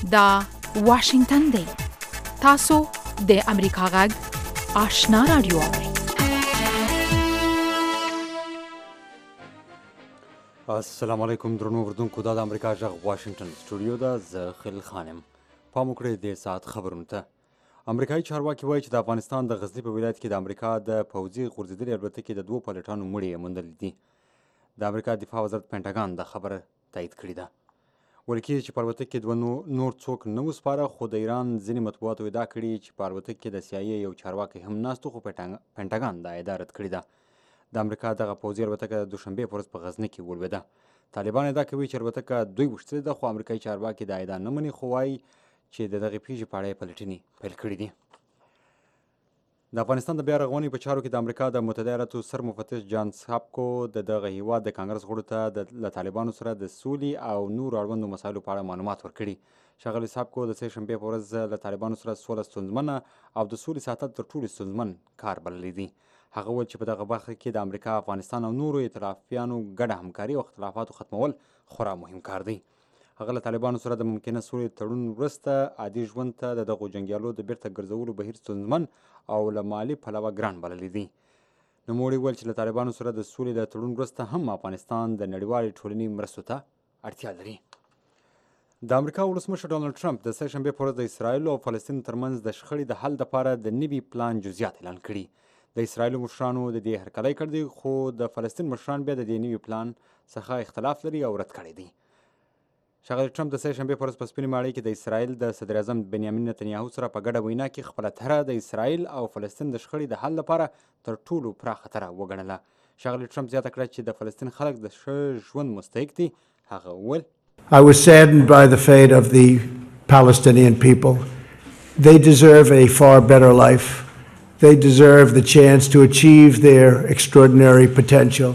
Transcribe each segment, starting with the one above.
دا واشنگتن دی. تاسو د امریکا غږ آشنا رادیو اورئ. السلام علیکم درنو اردوونکو، دا د امریکا غږ واشنگتن سټوډیو ده. زه خلیل خان یم. پام وکړئ د ساعت خبرونو ته. امریکایي چارواکي وایي چې د افغانستان د غزني په ولایت کې د امریکا د پوځي غورځېدلې الوتکې د 2 پایلوټانو مړي یې موندلي دي. د امریکا دفاع وزارت پینټاګان دا خبره تایید کړې ده. ویل کېږي چې په الوتکې کې 2 نور څوک نه وو سپاره، خو د ایران ځینې مطبوعاتو ادعا کړې چې په الوتکې کې د CIA یو چارواکی هم ناست و، خو پینټاګان دا ادعا رد کړې ده. د امریکا دغه پوځي الوتکه د دوشنبې په ورځ په غزني کې ولوېده. طالبان ادعا کوي چې الوتکه دوی وشتلې ده، خو امریکایي چارواکي دا ادعا نه مني، خو وایي چې د دغې پیښې په اړه یې پلټنې پیل کړي دي. د افغانستان د بیا رغونې په چارو کې د امریکا د متحده ایالاتو سر مفتش جان ساپکو د دغه هیواد د کانګرس غړو ته له طالبانو سره د سولې او نورو اړوندو مسایلو په اړه معلومات ورکړي. ښاغلي ساپکو د سه شنبې په ورځ له طالبانو سره سوله ستونزمنه او د سولې ساتل تر ټولو ستونزمن کار بللی دی. هغه وویل چې په دغه برخه کې د امریکا، افغانستان او نورو ائتلافیانو ګډه همکاري او اختلافاتو ختمول خورا مهم کار دی. هغه له طالبانو سره د ممکنه سولې تړون وروسته عادي ژوند ته د دغو جنګیالو د بیرته ګرځولو بهیر ستونزمن او له مالي پلوه ګران بللی دی. نوموړي وویل چې له طالبانو سره د سولې د تړون وروسته هم افغانستان د نړیوالې ټولنې مرستو ته اړتیا لري. د امریکا ولسمشر ډانلډ ټرمپ د سه شنبې په ورځ د اسرایلو او فلسطین ترمنځ د شخړې د حل لپاره د نوي پلان جزئیات اعلان کړي. د اسرایلو مشرانو د دې هرکلی کړی دی، خو د فلسطین مشران بیا د دې نوي پلان څخه اختلاف لري او رد کړی دی. ښاغلي ټرمپ د سه شنبې په ورځ په سپینې ماڼۍ کې د اسرایل د صدر اعظم بنیامین نتنیاهو سره په ګډه وینا کې خپله طرحه د اسرایل او فلسطین د شخړې د حل لپاره تر ټولو پراخه طرحه وګڼله. ښاغلي ټرمپ زیاته کړه چې د فلسطین خلک د ښه ژوند مستحق دي. هغه وویل I was saddened by the fate of the Palestinian people. They deserve a far better life. They deserve the chance to achieve their extraordinary potential.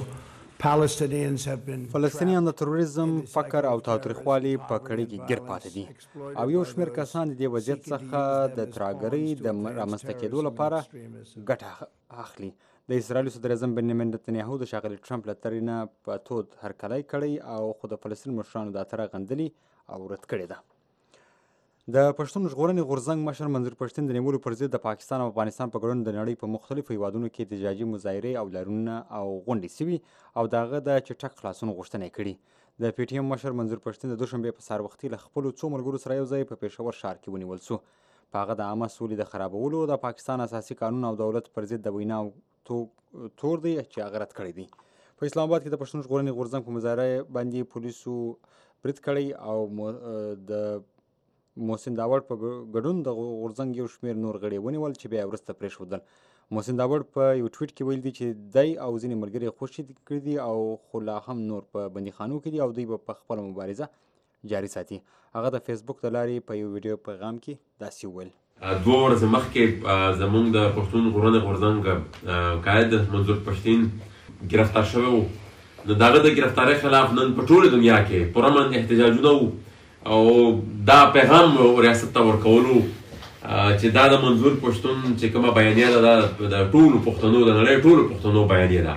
فلسطینیان د تروریزم، فقر او تاوتریخوالي په کړۍ کې ګیر پاتې دي او یو شمېر کسان د دې وضعیت څخه د ترهګرۍ د رامنځته کېدو لپاره ګټه اخلي. د اسرایلو صدر اعظم بنیامین نتنیاهو د ښاغلي ټرمپ له تړینه په تود هرکلی کړی او خو د فلسطین مشرانو دا طرحه غندلې او رد کړې ده. د پښتون ژغورنې غورځنګ مشر منظور پښتين د نیولو پر ضد د پاکستان او افغانستان په ګډون د نړۍ په مختلفو هیوادونو کې احتجاجي مظاهرې او لارونه او غونډې سوي او د هغه د چټک خلاصون غوښتنه یې کړې. د پی ټي ایم مشر منظور پښتين د دوشنبې په سهار وختي له خپلو څو ملګرو سره یو ځای په پېښور ښار کې ونیول سو. په هغه د عامه سولې د خرابولو، د پاکستان اساسي قانون او دولت پر ضد د وینا تور دی چې هغه رد کړی دی. په اسلام آباد کې د پښتون ژغورنې غورځنګ په مظاهره باندې پولیسو برید کړی او د محسن داوړ په ګډون د غورځنګ یو شمېر نور غړي ونیول چې بیا وروسته پرېښودل. محسن داوړ په یو ټویټ کې ویل دي چې دی او ځینې ملګري خوشي کړي دي او خو لا هم نور په بندیخانو کې دي او دوی به په خپله مبارزه جاري ساتي. هغه د فیسبوک د لارې په یو ویډیو پیغام کې داسې وویل: 2 ورځې مخکې زموږ د پښتون ژغورنې غورځنګ قائد منظور پښتين ګرفتار شوی و. نو د هغه د ګرفتارۍ خلاف نن په ټوله دنیا کې پرامن احتجاجونه وو او دا پیغام ریاست ته ورکولو چې دا د منظور پښتون چې کومه بیانیه ده دا د ټولو پښتنو د نړۍ ټولو پښتنو بیانیه ده.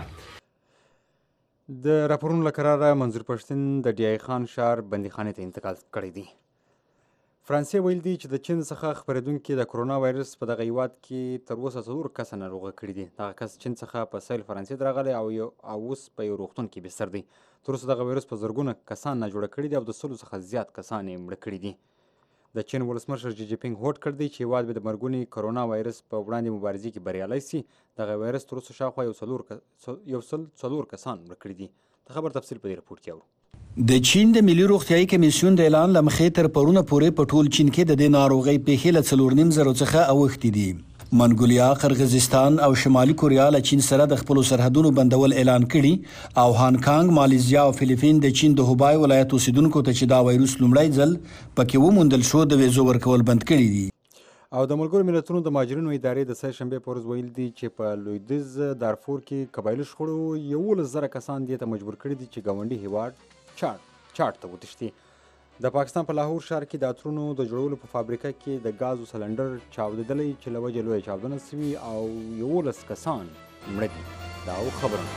د راپورونو له قراره منظور پښتين د ډي آی خان ښار بندیخانې ته انتقال کړی دی. فرانسې ویل دي چې د چین څخه خپرېدونکي د کرونا وایرس په دغه هیواد کې تر اوسه 4 کسه ناروغه کړي دي. دغه کس چین څخه په سیل فرانسې ته راغلی او اوس په یو روغتون کې بستر دی. تر اوسه دغه وایرس په زرګونه کسان ناجوړه کړي دي او د 100 څخه زیات کسان یې مړه کړي دي. د چین ولسمشر جي جي پینګ هوډ کړی دی چې هیواد به د مرګوني کرونا وایرس په وړاندې مبارزې کې بریالی سي. دغه وایرس تر اوسه شاوخوا 104 کسان مړه کړي دي. د خبر تفصیل په دې رپورټ کې اورو. د چین د ملي روغتیايي کمیسیون د اعلان له مخې تر پرونه پورې په ټول چین کې د دې ناروغۍ پیښې له 4.5 څخه اوښتې دي. منګولیا، قرغیزستان او شمالي کوریا له چین سره د خپلو سرحدونو بندول اعلان کړي او هانګ کانګ، مالیزیا او فلیپین د چین د هوبای ولایت اوسیدونکو ته چې دا وایروس لومړی ځل پکې وموندل شو د ویزو ورکول بند کړي دي. او د ملګرو ملتونو د مهاجرینو ادارې د سه شنبې په ورځ ویل دي چې په لویدیځ دارفور کې قبایلي شخړو 11,000 کسان دې ته مجبور کړي دي چې ګاونډي هیواد چاډ ته وتښتي. د پاکستان په لاهور ښار کې د عطرونو د جوړولو په فابریکه کې د ګازو سلنډر چاودېدلی چې له وجې لویه چاودنه سوي او 11 کسان مړه دي. دا خبرونه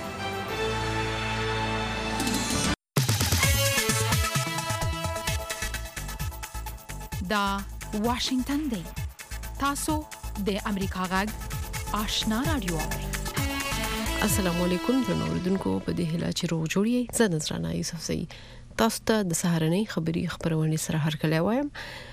دا واشنگتن دی. تاسو د امریکا غږ آشنا رادیو. السلام علیکم درنو اوریدونکو، په دې هیله چې روغ جوړ یې. زه نذرانه یوسف زئی تاسو ته د سهارنۍ خبري خبرونه سره هرکلی وایم.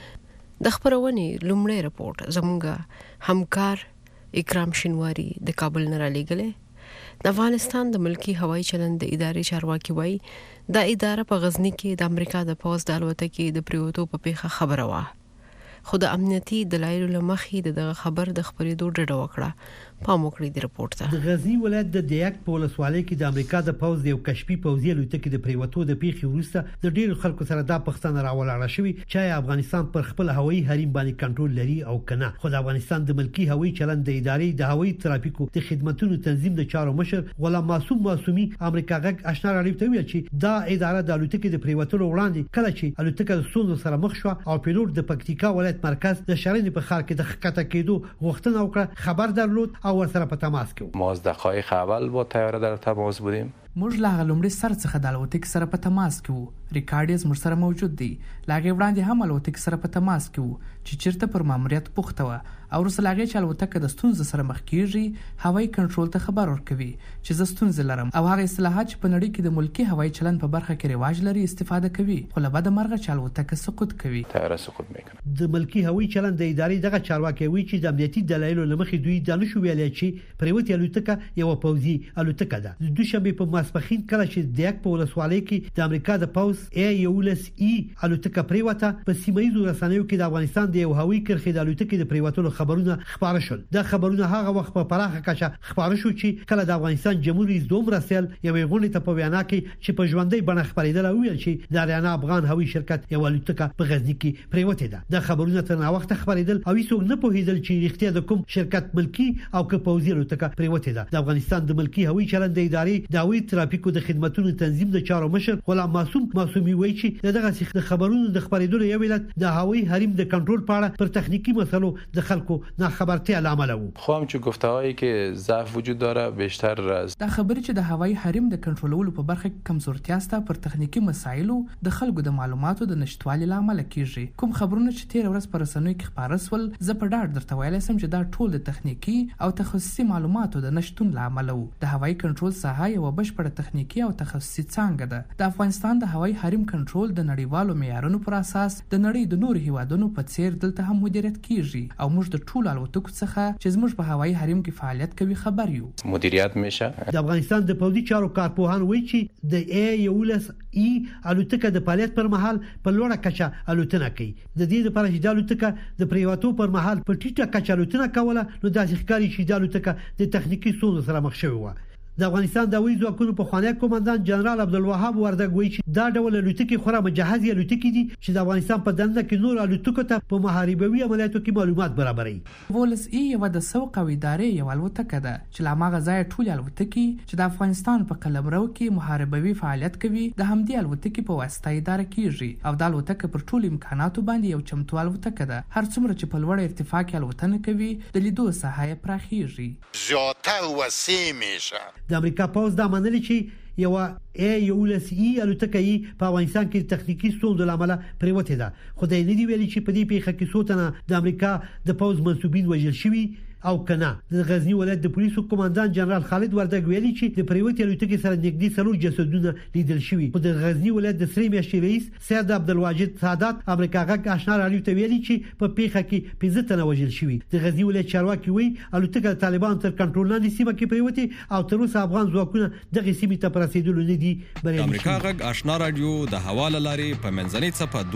د خبرونې لومړی رپورټ زموږ همکار اکرام شینواری د کابل نه را لېږلی. د افغانستان د ملکی هوایي چلند د ادارې چارواکي وایي دا اداره په غزنی کې د امریکا د پوز د الوتکې د پریوتو په پیښه خبره وه، خو د امنیتي دلایلو له مخې دغه خبر د خبرېدو ډډه وکړه. پام وکړئ د رپورټ ته. د غزنی ولایت د دیاک په ولسوالۍ کې د امریکا د پوز د یو کشفي پوځي الوتکې د پریوتو د پیښې وروسته د ډیرو خلکو سره دا پښتنه راولاړه شوې چې افغانستان پر خپل هوایي حریم باندې کنټرول لري او کنه. خو د افغانستان د ملکی هوایي چلند د ادارې د هوایي ترافیکو د خدماتو تنظیم د چارو مشر غلام معصومي امریکا غږ آشنا رادیو ته ویل چې دا اداره د الوتکې د پریوتو وړاندې کله چې الوتکه د ستونزو سره مخ شو او پیلوټ د پکتیکا ولایت مرکز د شرین په خار کې د خکته کېدو غوښتنه وکړه، خبر درلود او ورسره په تماس کې. ما از دقایق اول با طیاره در تماس بودیم. موږ لا غلمړي سر څخه د الوتکې سره په تماس کې وو. ریکارډز مر سره موجود دی. لاګي وړاندې هم الوتکې سره په تماس کې وو چې چیرته پر ماموریت پوښته و او رسلاګي چې الوتکه د ستونزې سره مخ کیږي هوایي کنټرول ته خبر ورکوي چې ز ستونزې لرم او هغه اصلاحات چې په نړۍ کې د ملکی هوایي چلند په برخه کې رواج لري استفاده کوي، خو له بده مرغه چې الوتکه سقوط کوي. طیاره سقوط میکنه. د ملکی هوایي چلند د ادارې دغه چارواکي وی چې د امنیتي دلایلو لمخې دوی د نشو ویلای چې پریوتي الوتکه یو پوځي الوتکه ده. د دوشنبه په ماسپخین کله چې دیاک په ولسوالۍ کې د امریکا د پوز A-10E الوتکه پریوته په سیمایي رسنیو کې د افغانستان د یو هوایي کرښې د الوتکې د پریوتلو خبرونه خبره شول. دا خبرونه هغه وخت په پراخه کچه خبره شو چې کله د افغانستان جمهور رئیس دوم رسل یو غونډه ته په وینا کې چې په ژوندۍ بڼه خبرېدل او ویل چې د اریانا افغان هوایي شرکت یو الوتکه په غزنی کې پریوته ده. دا خبرونه تر نا وخت خبرېدل او هیڅوک نه پوهېدل چې رښتیا د کوم شرکت ملکی او که پوځي الوتکه پریوته ده. د افغانستان د ملکی هوایي چلند د ادارې د هوایي ترافیکو د خدماتو تنظیم د چارو مشر غلام معصومي وایي چې دغه خبرونو د خبرېدو یو علت د هوایي حریم د کنټرول په اړه پر تخنیکی مسلو د خلکو ناخبرتیا لامل وو. خو هم چې گفته‌هایی که ضعف وجود داره بیشتر از دا خبرې چې د هوایي حریم د کنټرولولو په برخه کې کمزورتیا ستا پر تخنیکی مسایلو د خلکو د معلوماتو د نشټوالي لامل کیږي. کوم خبرونه چې تیر ورځ پر رسنیو کې خبره سول زه په ډاډ درته ویلای سم چې دا ټول د تخنیکی او تخصصي معلوماتو د نشټون لامل وو. د هوایي کنټرول ساحه یو بشپړه تخنیکی او تخصصي څانګه ده. د افغانستان د هوایي حریم کنټرول د نړیوالو معیارونو پر اساس د نړۍ د نورو هیوادونو په څیر دلته هم مدیریت کیږي او موږ د ټولو الوتکو څخه چې زموږ په هوایي حریم کې فعالیت کوي خبر یو. مدیریت میشه. د افغانستان د پوځي چارو کارپوهان وایي چې د A-10E الوتکه د فعالیت پر مهال په لوړه کچه الوتنه کوي. د دې لپاره چې د الوتکه د پریوتو پر مهال په ټیټه کچه الوتنه کوله نو داسې ښکاري چې د الوتکه د تخنیکی ستونزو سره مخ شوې و. د افغانستان د هوایي ځواکونو په خوانی کمانډان جنرال عبدالوهاب وردګ وایي چې دا ډول الوتکې خورا مجهزي الوتکې دي چې د افغانستان په دنده کې نور الوتکو ته په محاربوي عملیاتو کې معلومات برابري. ولس یو د سوق او ادارې یو الوتکه ده چې لامغه ځای ټول الوتکې چې د افغانستان په قلمرو کې محاربوي فعالیت کوي د همدې الوتکې په واسطه اداره کیږي او د الوتکه پر ټول امکاناتو باندې یو چمتو الوتکه ده. هر څومره چې په لوړ ارتفاع کې الوتنه کوي د لیدو ساحه پراخیږي. زیاتر وسیع میشه. د امریکا پوز دا منل چې یو A-10E الوتکه په افغانستان کې تخنیکی ستونزو لامل پریوته ده. خو د دې ویلي چې په دې پیښه کې څوتنه د امریکا د پوز منسوبین وژل شوي او کنه. د غزنی ولایت د پولیسو کمانډان جنرال خالد وردګ ویلي چې د پریوتي الوتکې سره نږدې 3 جسدونه لیدل شوي. خو د غزنی ولایت د سری میاشتې رئیس سید عبدالواجد سادات امریکا غږ آشنا رادیو ته ویلي چې په پیښه کې 15 تنه وژل شوي. د غزنی ولایت چارواکي وایي الوتکه د طالبان تر کنټرول لاندې سیمه کې پریوتي او تر اوسه افغان ځواکونه دغه سیمې ته رسیدلو نه دي. امریکا غږ آشنا رادیو د حواله لري په منځنۍ صفه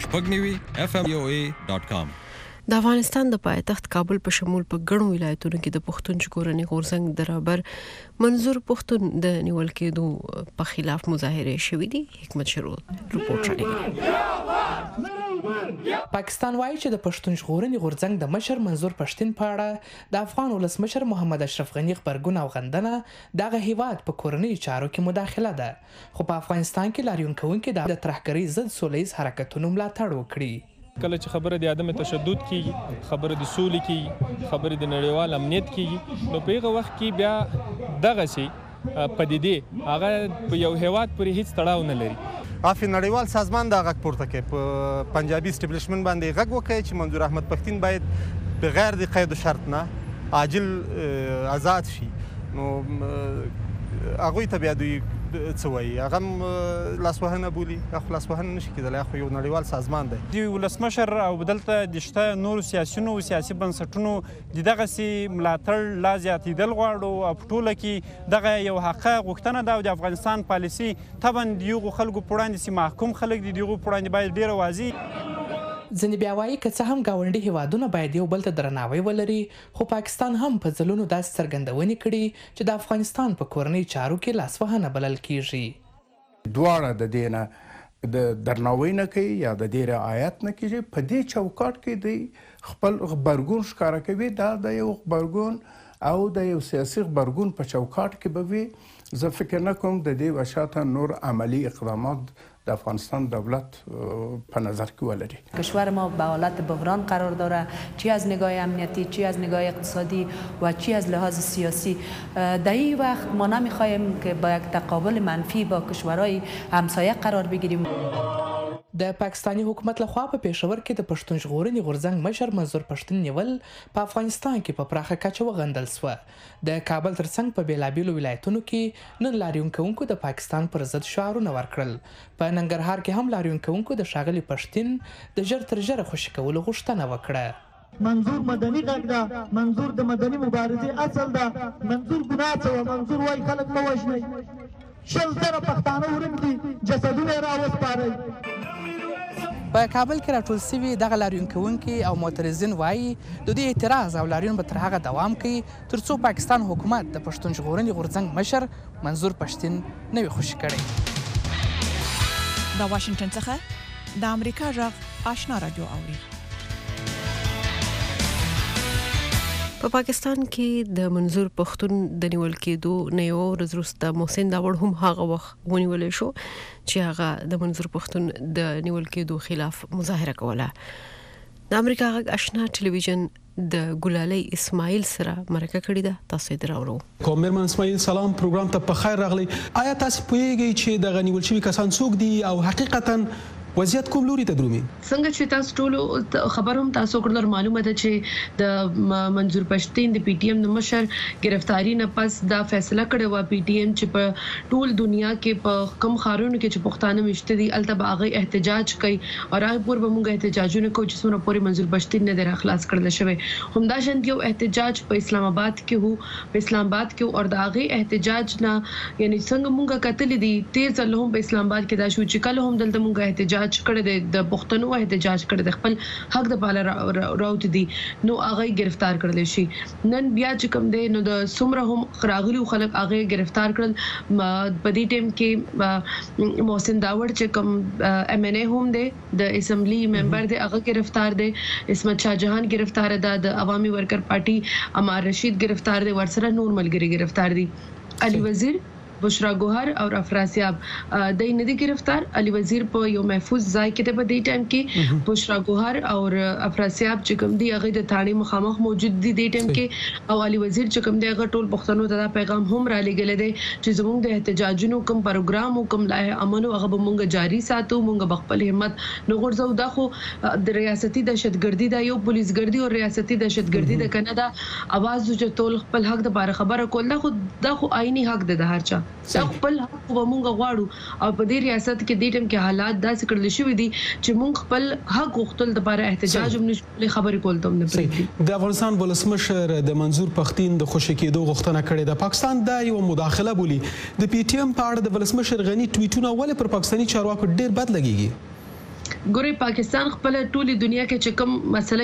1290 FM.com. د افغانستان د پایتخت کابل په شمول په ګڼو ولایتونو کې د پښتون ژغورنې غورځنګ درابر منظور پښتون د نیول کېدو په خلاف مظاهره شوې دي. حکمت شروع رپورټ راغلی. پاکستان وایي چې د پښتون ژغورنې غورځنګ د مشر منظور پښتون په اړه د افغان ولسمشر محمد اشرف غنی خبرګون او غندنه دغه هیواد په کورنۍ چارو کې مداخله ده، خو په افغانستان کې لاریون کوونکي د ترهګرۍ ضد سولهییز حرکتونو ملاتړ وکړي. کله چې خبره د عدم تشدد کیږي، خبره د سولې کیږي، خبره د نړیوال امنیت کیږي، نو په هغه وخت کې بیا دغه شی پدیدې هغه په یو هیواد پورې هیڅ تړاو نه لري. عفو نړیوال سازمان دا غږ پورته کوي په پنجابي اسټابلیشمنټ باندې غږ وکړي چې منظور احمد پښتين باید بغیر د قید و شرط نه عاجل آزاد شي. نو هغوی ته بیا دوی څه وایي هغه هم لاسوهنه بولي خو لاسوهنه نشي کېدلی خو یو نړیوال سازمان دی. د ولسمشر او دلته د شته نورو سیاسیونو سیاسي بنسټونو د دغسې ملاتړ لا زیاتېدل غواړو او په ټوله کې دغه یو حقه غوښتنه ده او د افغانستان پالیسي طبعا د هغو خلکو په وړاندې چې محکوم خلک دي د هغو په وړاندې باید ډېره واضح. ځینې بیا وایي که څه هم ګاونډي هیوادونه باید یو بل ته درناوی ولري خو پاکستان هم په ځلونو داسې څرګندونې کړي چې د افغانستان په کورنۍ چارو کې لاسوهنه بلل کیږي. دواړه د دې نه د درناوی نه کوي یا د دې رعایت نه کوي. په دې چوکاټ کې د خپل غبرګون ښکاره کوي. دا د یو غبرګون او د یو سیاسي غبرګون په چوکاټ کې به وي. زه فکر نه کوم د دې وشاته نور عملی اقدامات د افغانستان دولت په نظر کې ولري. کشور ما به حالت بحران قرار داره، چی از نگاه امنیتی، چی از نگاه اقتصادی و چی از لحاظ سیاسی. در این وقت ما نمیخواهیم که با یک تقابل منفی با کشورهای همسایه قرار بگیریم. د پاکستانی حکومت لخوا په پېښور کې د پښتون ژغورنې غورځنګ مشر منظور پښتين نیول په افغانستان کې په پراخه کچه وغندل سو. د کابل ترڅنګ په بیلابیلو ولایتونو کې نن لاریون کوونکو د پاکستان پر ضد شعارونه ورکړل. په ننګرهار کې هم لاریون کوونکو د ښاغلي پښتين د ژر تر ژره خوشي کولو غوښتنه وکړه. منظور مدني غږ ده، منظور د مدني مبارزې اصل ده، منظور ګناه څه وه، منظور وایي خلک مه وژنئ، 100 زره پښتانه ورک دي، جسدونه یې راوسپارئ. په کابل کې راټول شوي دغه لاریون کوونکي او معترضین وایي د دوی اعتراض او لاریون به تر هغه دوام کوي تر څو پاکستان حکومت د پښتون ژغورنې غورځنګ مشر منظور پښتين نه وي خوشي کړی. د واشنگټن څخه د امریکا غږ آشنا رادیو اوري. په پاکستان کې د منظور پښتون د نیول کېدو نه یو ورځ وروسته محسن داوړ هم هغه وخت ونیول شو چې هغه د منظور پښتون د نیول کېدو خلاف مظاهره کوله. د امریکا غږ آشنا ټلویزیون د ګلالي اسماعیل سره مرکه کړې ده. تاسو یې دراوړو. کومرمن اسماعیل سلام، پروګرام ته په خیر راغلی. آیا تاسو پوهیږئ چې د غنیول شوی کسان څوک دي او حقیقتا وضعیت کوم لوري ته درومي؟ څنګه چې تاسو ټول خبر هم تاسو کړل معلومه ده چې د منظور پښتين د پی ټی ایم د مشر گرفتاری نه پس دا فیصله کړې و پی ټی ایم چې په ټول دنیا کې په کم خارونو کې چې پښتانه مشته دي الته هغه احتجاج کوي او هغه پور به موږ احتجاجونه کوو چې څومره پورې منظور پښتين نه در خلاص کړل شوی. همدا شان یو احتجاج په اسلام آباد کې وو، په اسلام آباد کې او هغه احتجاج نه یعنی څنګه موږ کتل دي تیر ځل هم په اسلام آباد کې دا شو چې کله هم دلته موږ احتجاج کړی د پښتنو احتجاج کړی د خپل حق د پاله راوت دي نو هغه گرفتار کړل شي. نن بیا چې کوم دی نو د سمره هم راغلي خلک هغه گرفتار کړل. په دې ټیم کې محسن داوړ چې کوم ام ان ای هم دی د اسمبلی ممبر دی هغه گرفتار دی. اسمت شاه جهان گرفتار ده، د عوامي ورکر پارټي امار رشید گرفتار دی، ورسره نور ملګری گرفتار دي. علي وزیر، بشرا گوهر او افراسیاب د نه دي گرفتار. علي وزیر په یو محفوظ ځای کې په دې ټایم کې، بشرا گوهر او افراسیاب چې کوم دی هغه د تاڼي مخامخ موجود دي د ټایم کې، او علي وزیر چې کوم دی هغه ټول پښتنو ته پیغام هم را لګل دي چې زموږ د احتجاجونو کوم پروګرام او کوم لای امنو هغه به مونږ جاری ساتو، مونږ بخپل همت نه غورځو. دا خو د ریاستي دهشتګردي دا یو پولیس ګردي او ریاستي دهشتګردي د کناډا आवाज چې ټول خپل حق د بار خبره کول دا خو آئینی حق د هر چا خپل حق ومونږ غواړو. او په دې ریاست کې د ټیم کې حالات داسې کړل شوی دي چې مونږ خپل حق غوښتل د لپاره احتجاج هم نشو خبرې کول ته نه پریږدي. د افغانستان ولسمشر د منظور پښتين د خوشی کېدو غوښتنه کړې ده. پاکستان دا یو مداخله بولي. د پی ټی ایم په اړه د ولسمشر غنی ټویټونه ولې پر پاکستاني چارواکو ډېر بد لګیږي؟ ګوري پاکستان خپل ټولي دنیا کې چې کوم مسله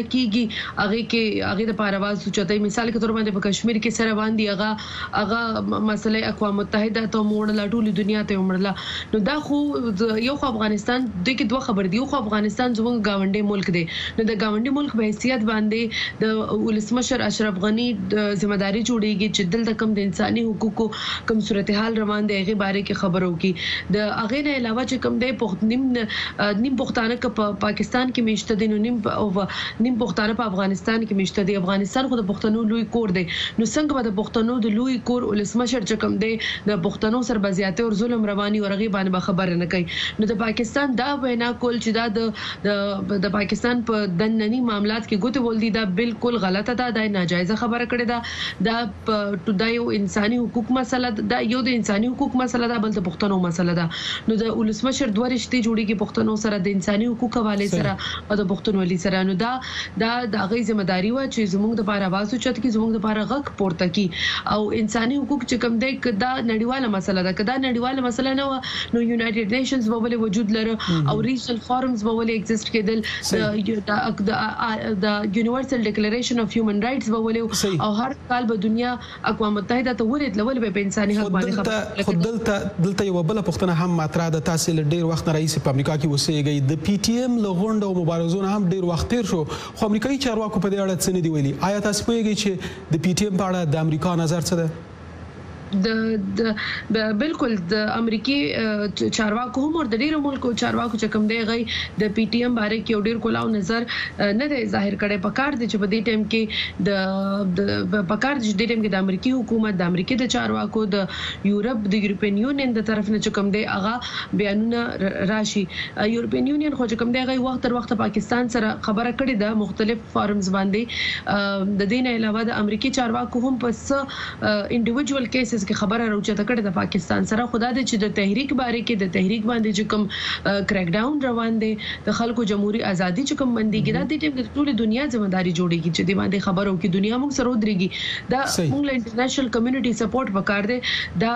کیږي هغه د پارواز سوچتای مثال کې تور باندې په کشمیر کې سره باندې هغه مسله اقوام متحده ته موړل ټولي دنیا ته موړل. نو دا خو یو افغانستان د کې دوه خبر دی. یو افغانستان زموږ گاونډي ملک دی، نو د گاونډي ملک په حیثیت باندې د ولسمشر اشرف غنی د ځمېداري جوړیږي چې دلته کوم د انساني حقوقو کوم صورتحال روان دی هغه باره کې خبرو کی. د هغه نه علاوه چې کوم دی نیم پښتانه پښتانه په پاکستان کې میشته دي نو نیم پښتانه په افغانستان کې میشته دي. افغانستان خو د پښتنو لوی کور دی نو څنګه به د پښتنو د لوی کور ولسمشر چې کوم دی د پښتنو سر بزیاته او ظلم رواني ورغي باندې خبر نه کوي. نو د پاکستان دا وینا کول چې دا د پاکستان په دنني معاملات کې ګوتې ول دي دا بالکل غلطه ده. دا ناجایزه خبره کړې ده. دا یو انساني حقوق مسله ده. یو د انساني حقوق مسله ده بل د پښتنو مسله ده. نو د ولسمشر دوه رشتې جوړیږي پښتنو سره د انساني حقوق حواله سره او د پښتونولي سره. نو دا غي ذمہداري و چې زموږ د لپاره आवाज اوچت کی زموږ د لپاره غږ پورته کی او انساني حقوق چې کوم دی کدا نړیواله مسله ده. کدا نړیواله مسله نه و نو یونایټډ نیشنز به ولې وجود لره او ریجنل فورمز به ولې ایگزیست کېدل. د یونیورسل ډیکلیریشن اف هیومن رائټس به ولې او هر کال به دنیا اقوام متحده ته ورته لول به انساني حق باندې خبره. خو دلته یو بل پښتنه هم مطرح ده. تاسو له ډیر وخت رئیس په امریکا کې اوسېږئ د پی ټی ایم لغونډه او مبارزونه هم ډیر وخت تیر شو خو امریکایي چارواکو په دې اړه څه نه دی ویلي. آیا تاسو پوهیږئ چې د پی ټی ایم په اړه د امریکا نظر څه ده؟ بالکل د امریکای چارواکو هم او د ډیرو ملکو چارواکو چې کوم دی غي د پی ټی ایم باره کې ډیر کولاو نظر نه دی ظاهر کړي. پکار دي چې په دې ټیم کې د پکار دي چې د ټیم کې د امریکای حکومت د امریکای د چارواکو د یورپ د یورپین یونین د طرف نه چې کوم دی هغه بیانونه راشي. یورپین یونین خو چې کوم دی غي وخت تر وخت پاکستان سره خبره کړې ده مختلف فارمز باندې. د دې نه علاوه د امریکای چارواکو هم په انډیویډوال کیسز کې خبره راوچته کړې د پاکستان سره. خدا دې چې د تحریک باره کې د تحریک باندې چې کوم کریک ډاون روان دي د خلکو جمهوریت ازادي چې کوم بنديګي د دې ټیم د ټول دنیا ځمداري جوړيږي چې د باندې خبرو کې دنیا موږ سره ودرېږي. دا موږ له انټرنیشنل کمیونټي سپورټ وکړ دي. دا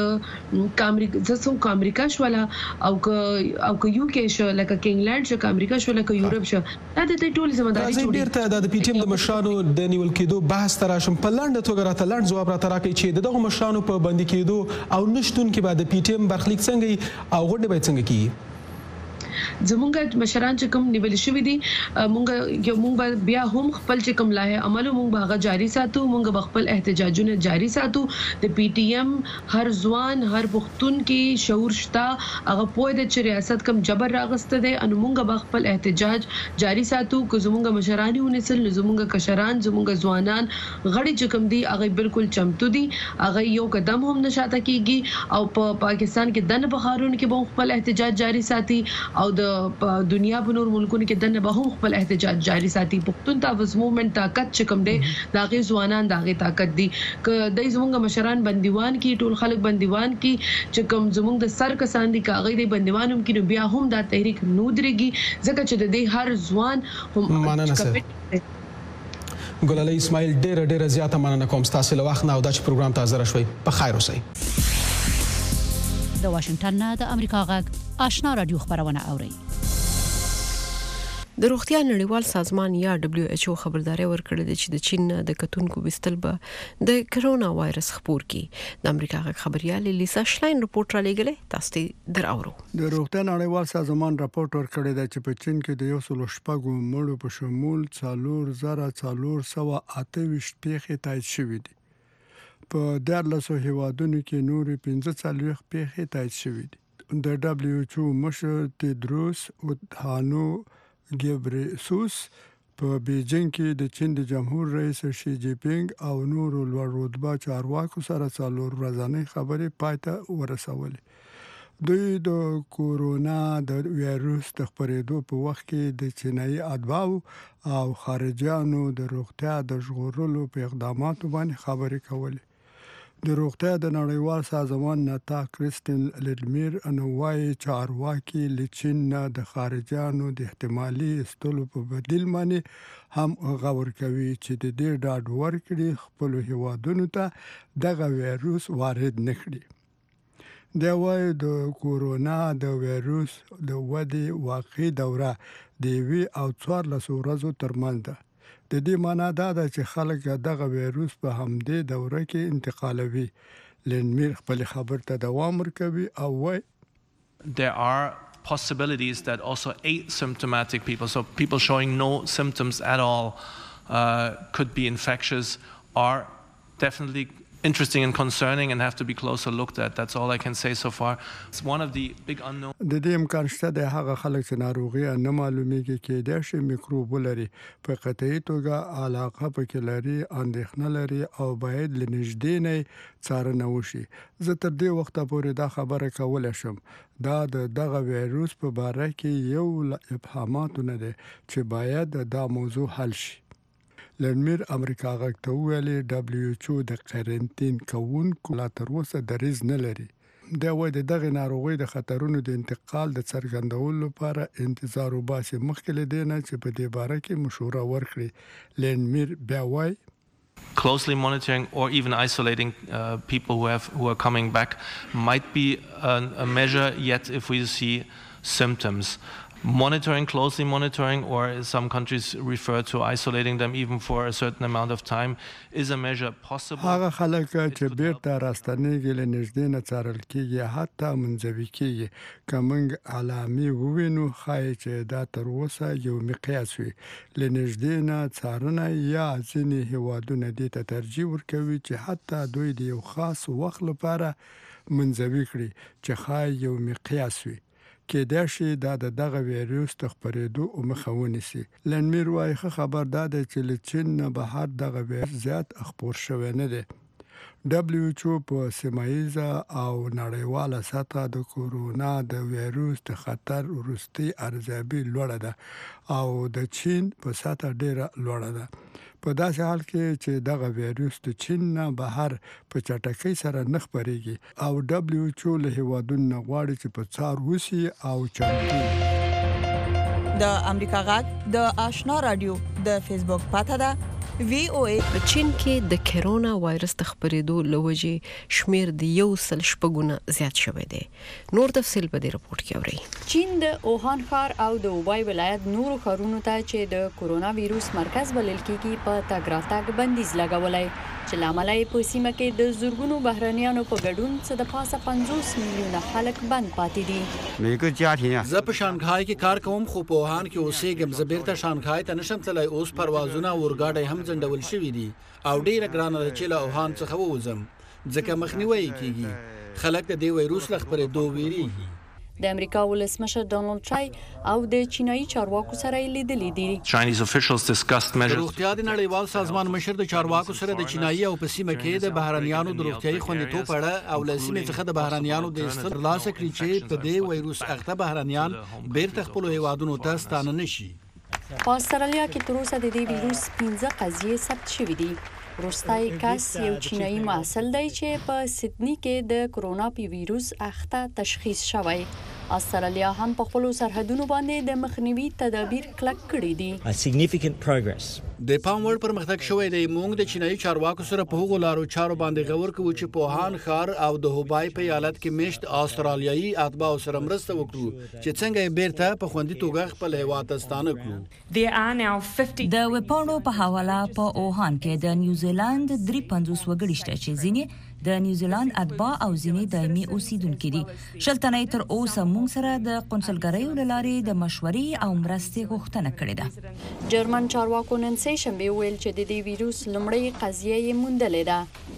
د امریکا شولا او که یو کې شو لکه انګلند شو امریکا شو لکه یورپ شو دا د ټول ځمداري جوړيږي. بیرته د پی ټی ایم د مشرانو د نیول کېدو بحث تراشم په لاندې توګه راته لاند جواب راته راکړي چې دغه مشرانو په بندي کېدو او نشټون کې بعد پی ټی ایم برخلیک څنګه او غونډه به څنګه کیږي. زمونږ مشران چې کوم نیول شوی دي مونږ بیا هم خپل چې کوم لایه عمل مونږ باغ جاری ساتو. مونږ خپل احتجاجونه جاری ساتو. د پی ټی ایم هر ځوان هر پښتون کې شعور شته هغه پوهه د چې ریاست کوم جبر راغسته دي ان مونږ خپل احتجاج جاری ساتو. که زمونږ مشران ونیسل زمونږ کشران زمونږ ځوانان غړي چې کوم دي هغه بالکل چمتو دي. هغه یو قدم هم نشاته کیږي او په پاکستان کې دنه بخارون کې به خپل احتجاج جاری ساتي او د دنیا په نور ملکونو کې دنه به هم خپل احتجاج جاری ساتي. پښتون تاوز موومېنټ طاقت چې کوم دی داغه ځوانان داغه طاقت دي. ک دای زمونږ مشران بندیوان کې ټول خلک بندیوان کې چې کوم زمونږ د سر کسان دي کاغه دی بندیوانم کې بیا هم دا تحریک نو درېږي ځکه چې د دې هر ځوان هم ګلالۍ اسماعیل ډېره زیاته مننه کوم ستاسو له وخت نه او دا چې پروګرام ته حاضر شوي. په خیر اوسئ. د واشنگټن نه د امریکا غږ آشنا رادیو خبرونه اوري. د روغتیا نړیوال سازمان یا دبليو ایچ او خبرداري ورکړې ده چې د چین د کتونکو بستل به د کرونا وایرس خپور کی. د امریکا غږ خبريال لیسا شلاین رپورټ را لګلې تاسو دراورو. د روغتیا نړیوال سازمان راپور ورکړی دی چې په چین کې د 116 مړو په شمول 4428 پیښې تایید شوې دي. په 14 هیوادونو کې نور 15 پیښې تایید شوې دي. د دبليو ایچ او مشر تدروس ادهانو ګبرسوس په بیجینګ کې د چین د جمهور رئیس شي جی پینګ او نورو لوړ رتبه چارواکو سره څلور ورځنۍ خبرې پای ته ورسولې. دوی د کورونا د وایرس د خپرېدو په وخت کې د چینایي اتباعو او خارجيانو د روغتیا د ژغورلو په اقداماتو باندې خبرې کولې. د روغتیا د نړیوال سازمان نتا کریستین لډمیر انوای چارواکي لچین د خارجيانو د احتمالي استلو په بدیل باندې هم غور کوي چې د دې ډاډ ورکړي خپل هیوادونو ته دغه وایرس وارد نکړي. دا وایي د کورونا د وایرس د ودې واقعي دوره د 2 او 14 ورځو ترمنځ ده. د دې معنی دا ده چې خلک دغه وایرس په همدې دوره کې انتقالوي. لنمیر خپل خبر ته دوام ورکوي او وایي there are possibilities that also asymptomatic people, so people showing no symptoms at all, could be infectious or definitely interesting and concerning and have to be closer looked at. That's all I can say so far. It's one of the big unknowns. د دې امکان شته د هغه خلک چې ناروغي نه معلومیږي کې د شي میکروب لري په قطعي توګه علاقه پکې لري اندېښنه لري او باید لنږدې نه څارنه وشي. زه تر دې وخت پورې دا خبره کولای شم دا دغه وایروس په باره کې یو ابهامات نه دي چې باید دا موضوع حل شي. لنمیر امریکا غږ ته ویلي دبليو ایچ او د قرنټین کوونکو لا تر اوسه دریز نه لري. دا وایي د دغه ناروغي د خطرونو د انتقال د څرګندولو لپاره انتظار وباسي مخکې له دې نه چې په دې باره کې مشوره ورکړي. لنمیر بیا وایي closely monitoring or even isolating people who are coming back might be a measure yet if we see symptoms. Closely monitoring, or some countries refer to isolating them even for a certain amount of time, is a measure possible. هغه خلک چې بیرته راستنېږي له نږدې نه څارل کېږي حتی منځوي کېږي که موږ علامې ووینو ښایي چې دا تر اوسه یو مقیاس وي. له نږدې نه څارنه یا ځینې هیوادونه دې ته ترجیح ورکوي چې حتی دوی د یو خاص وخت لپاره منځوي کړي چې ښایي یو مقیاس وي کې دا شي دا دغه وایروس د خپرېدو مخه ونیسي. لنمیر وايي خبر دا دی چې له چین نه بهر دغه وایروس زیات خپور شوی نه دی. دبليو ایچ او په سیمایي او نړیواله سطحه د کورونا د وایروس د خطر وروستي ارزیابي لوړه ده او د چین په سطحه ډیره لوړه ده. په داسې حال کې چې دغه وایروس د چین نه بهر په چټکۍ سره نه خپرېږي او دبليو ایچ او له هیوادونو نه غواړي چې په څار وسی او چمتو. د امریکا غږ د آشنا رادیو د فیسبوک پاته ده VOA. په چین کې د کرونا وایرس د خپرېدو لوجې شمیر د 1.8 زیات شوی دی. نور تفصیل په دې رپورت کې اورئ. چین د اوهان ښار او د وبای ولایت نورو ښارونو ته چې د کرونا وایروس مرکز بلل کېږي په تګ راتګ بندیز لګولای چې لامل یې په سیمه کې د زورګونو بهرنیانو په ګډون څخه د پاسه 50 میلیونه خلک بند پاتې دي. زه په شانګهای کې کار کوم خو په اوهان کې اوسېږم. زه بیرته شانګهای ته نشم تللی. اوس پروازونه اورګاډي هم ځنډول شوي دي او ډیره ګرانه ده چې له اوهان څخه ووځم ځکه مخنیوي کیږي. خلک د دې وایروس له خپرېدو ویریږي. د امریکا ولسمشر ډونالد ټرامپ او د چینایي چارواکو سره لیدلې دي. Chinese officials discussed measures. روغتیا د نړیوال سازمان مشر د چارواکو سره د چینایي او په سیمه کې د بهرنیانو د روغتیاي خوندیتوب په اړه او له سیمې څخه د بهرنیانو د استرلاسه کړی چې په دې وایروس اخته بهرنیان بیرته خپل هیوادونو ته ستانه نشي. په استرالیا کې تر اوسه د دې وایروس 15 قضیې ثبت شوې دي. وروستای کس یو چینایي محصل دی چې په سیدنی کې د کرونا پی وایروس اخته تشخیص شوی. استرالیا هم په خپل سرحدونو باندې د مخنیوي تدابیر کلک کړی دي. significant progress. د پام وړ پرمختګ شوی دی. موږ د چینایي چارواکو سره په هغو لارو چارو باندې غور کوو چې په اوهان ښار او د هوبای په ایالت کې مشت استرالیایي اتباعو سره مرسته وکړو چې څنګه یې بیرته په خوندي توګه خپل هیواد ته ستانه کړو. د وپاڼو په حواله په اوهان کې د نیوزیلند 53 وګړي شته چې ځینې د نیوزیلند اتباع او ځینې دایمي اوسیدونکي دي. شلتنې تر اوسه موږ سره د قونسلګریو لارې د مشورې او مرستې غوښتنه کړې ده. جرمن چارواکو نن سه شنبه ویل چې د دې وایروس لومړی قضیه یې موندلې ده.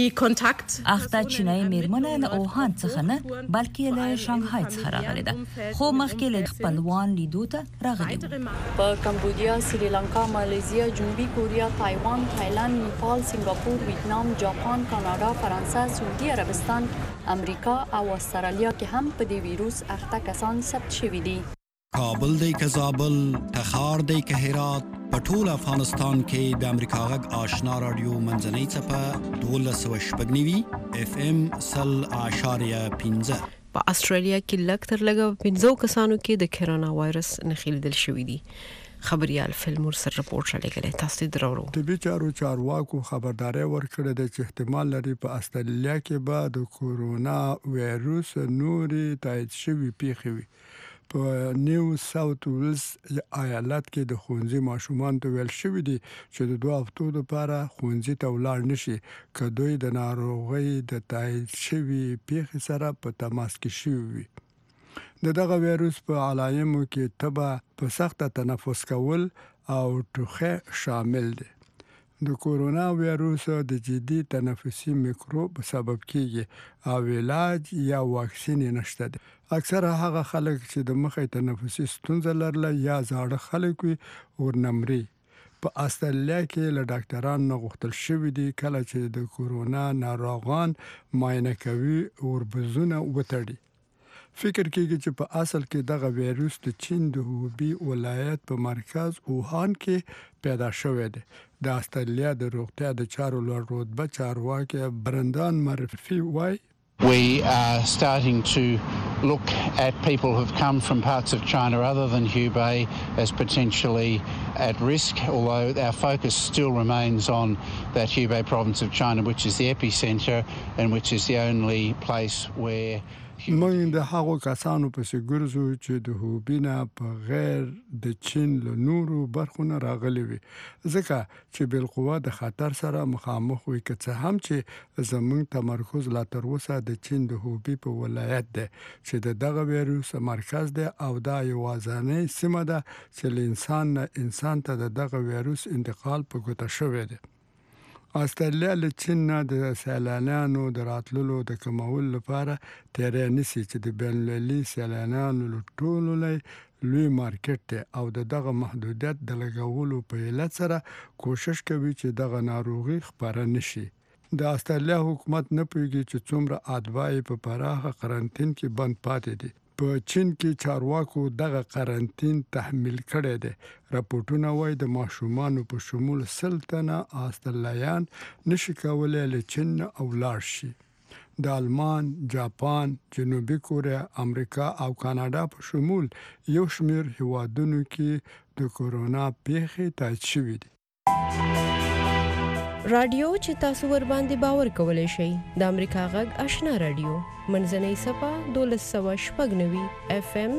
اخته چینایي میرمنه له اوهان څخه نه بلکې له شانګهای څخه راغلې ده خو مخکې له خپلوان لیدو ته راغلې ده. په کمبودیا، سریلانکا، ماليزیا، جنوبي کوریا، تایوان، تایلند، نیپال، سنگاپور، ویتنام، جاپان، کاناډا، فرانسه، سعودي عربستان، امریکا او استرالیا کې هم په دې وایروس اخته کسان ثبت شوي دي. کابل دی که زابل، تخار دی که هرات، په ټول افغانستان کې د امریکا غږ آشنا رادیو منځنۍ څپه 1290 FM 0.15. په استرالیا کې لږ تر لږه 15 کسانو کې د کرونا وایرس نښې لیدل شوې دي. خبريال فلمور سره رپورټ شلګلې تاسو درورو. طبي چارواکو خبرداري ورکړه د چې احتمال لري په استرالیا کې به د کورونا وایروس نوري تایید شوی پیښې وي. په نیو ساوث ویلز ایالت کې د ښوونځي ماشومان ته ویل شوی دي چې د 2 هفتو لپاره ښوونځي ته ولاړ نشي که دوی د ناروغۍ د تایید شوی پیښې سره په تماس کې شوي وي. د دغه وایروس په علایمو کې تبه، په سخته تنفس کول او ټوخی شامل دي. د کورونا وایروس د جدي تنفسي میکروب سبب کیږي او علاج یا واکسین نشته ده. اکثره هغه خلک چې د مخې تنفسي ستونزه لرله یا زاړه خلک وي ورنمري په استرالیا کې له ډاکټرانو غوښتل شوی دی کله چې د کورونا ناروغان معاینه کوي وربزونه وتړي. فکر کیږي چې په اصل کې دغه وایروس د چین د هوبی ولایت په مرکز ووهان کې پیدا شوی دی. د استرالیا د روغتیا د چارو لوړ رتبه چارواکي برندان مرفي وایي We are starting to look at people who've come from parts of China other than Hubei as potentially at risk, although our focus still remains on that Hubei province of China, which is the epicenter and which is the only place where موږ د هغو کسانو پسې ګرځو چې د هوبینا په غیر د چین له نورو برخو نه راغلي وي ځکه چې بالقوه د خطر سره مخامخ وي که څه هم چې زموږ تمرکز لا تر اوسه د چین د هوبی په ولایت ده چې دغه وایروس مرکز ده او دا یوازینی سیمه ده چې له انسان نه انسان ته دغه وایروس انتقال په ګوته شوی دی. استرالیا له چین نه د سیلانیانو د راتللو د کمولو لپاره تیاری نیسي چې د بین المللي سیلانیانو له ټولو لوی مارکیټ دی او دغه محدودیت د لګولو په علت سره کوشش کوي چې دغه ناروغي خپاره نشي. د استرالیا حکومت نه پوهیږي چې څومره ادوایي په پراخه قرنطین کې بند پاتې دي. په چین کې چارواکو دغه قرنطین تحمیل کړی دی. راپورټونه وایي د ماشومانو په شمول 100 تنه استرالیان نشي کولای له چین او لاړ شي. د آلمان، جاپان، جنوبي کوریا، امریکا او کاناډا په شمول یو شمېر هیوادونو کې د کورونا پیښې تایید شوې دي. رادیو چې تاسو ور باندې باور کولای شئ د امریکا غږ آشنا رادیو منځنۍ صفه 1290 FM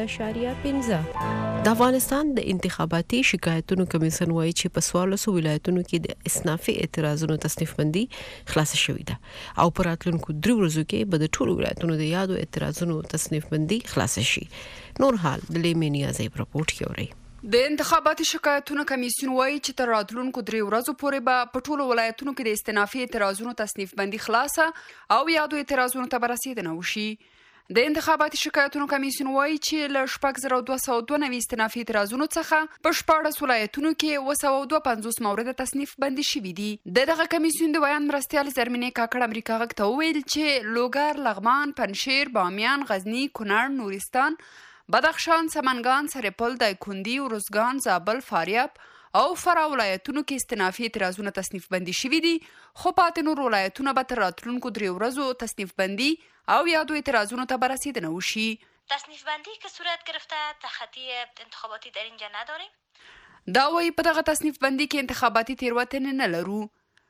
0.15 د افغانستان د انتخاباتي شکایتونو کمیسیون وایي چې په 14 ولایتونو کې د اسنافي اعتراضونو تصنیف بندي خلاص شوې ده او په راتلونکو 3 ورځو کې به د ټولو ولایتونو د یادو اعتراضونو تصنیف بندي خلاص شي. نور حال د لیمنیا زې رپورت کوي. د انتخاباتي شکایتونو کمیسیون وایي چې تر راتلونکو 3 ورځو پورې به په ټولو ولایتونو کې د استنافي اعتراضونو تصنیف بندي خلاصه او یادو اعتراضونو ته رسیدنه وشي. د انتخاباتي شکایتونو کمیسیون وایي چې له 4292 استنافي اعتراضونو څخه په 14 ولایتونو کې 252 مورد تصنیف بندي شوي دي. دغه کمیسیون د بیان مرستیال زرمینې کاکړ امریکا غږ ته وویل چې لوګر، لغمان، پنجشیر، بامیان، غزنی، کونړ، نورستان، بدخشان، سمنګان، سرپل، دایکنډي، ارزګان، زابل، فاریاب او فرا ولایتونو کې استنافي اعتراضونه تصنیف بندي شوي دي خو پاتې نور ولایتونه به تر راتلونکو 3 ورځو تصنیف بندي او یادو اعتراضونو ته رسیدنه وشي. تصنیف بندی که صورت گرفته تخطی انتخاباتی در اینجا نداریم. دا وایي په دغه تصنیف بندي کې انتخاباتي تیروتنې نه لرو.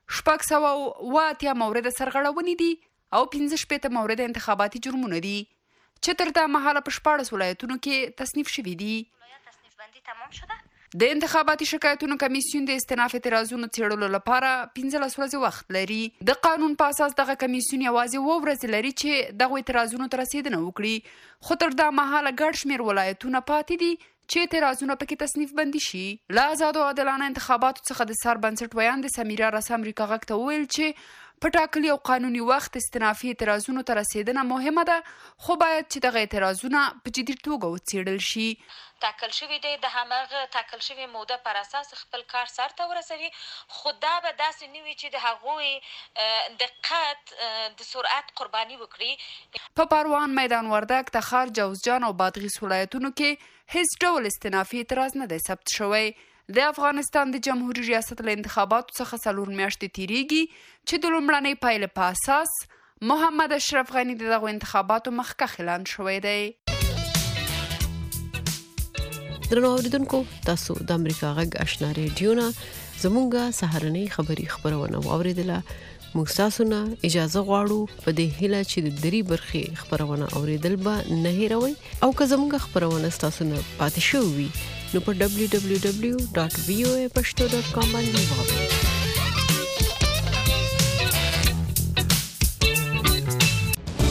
608 مورد سرغړونې دي او 15 مورد انتخاباتي جرمونه دي چې تر دا مهاله په 14 ولایتونو کې تصنیف شوي دي. تصنیف بندی تمام شده. د انتخاباتي شکایتونو کمیسیون د استناف اعتراضونو څېړلو لپاره 15 ورځې وخت لري. د قانون په اساس دغه کمیسیون یوازې 2 ورځې لري چې دغه اعتراضونو ته رسیدنه وکړي خو تر دا مهاله ګډ شمېر ولایتونه پاتې دي چې اعتراضونه پکې تصنیف بندي شي. له آزادو عادلانه انتخاباتو څخه د سر بنسټ ویاند سمیرا رس امریکا غږ ته وویل چې په ټاکلي او قانوني وخت استنافي اعتراضونو ته رسیدنه مهمه ده خو باید چې دغه اعتراضونه په جدي توګه وڅېړل شي. ټاکل شوی دی د همغه ټاکل شوی موده پر اساس خپل کار سرته ورسوي خو دا به داسې نه وي چې د هغوی دقت د سرعت قرباني وکړي. په پروان، میدان وردګ، تخار، جوزجان او بادغیس ولایتونو کې هیڅ ډول استنافي اعتراض نه دی ثبت شوی. د افغانستان د جمهوریت ریاست له انتخاباتو څخه 4 میاشتې تیریږي چې د لومړنۍ پایلې په اساس محمد اشرف غنی دغه انتخاباتو مخکښ اعلان شوی دی. درنو اوریدونکو، تاسو د امریکا غږ آشنا ریډیو نه زمونږه سهارنۍ خبری خبرونه واوریدله. موږ تاسو نه اجازه غواړو په دې هیله چې د درې برخې خبرونه اوریدل به نه هیروي او که زمونږه خبرونه تاسو نه پاتې شوي نو په www.voapashto.com باندې واورئ.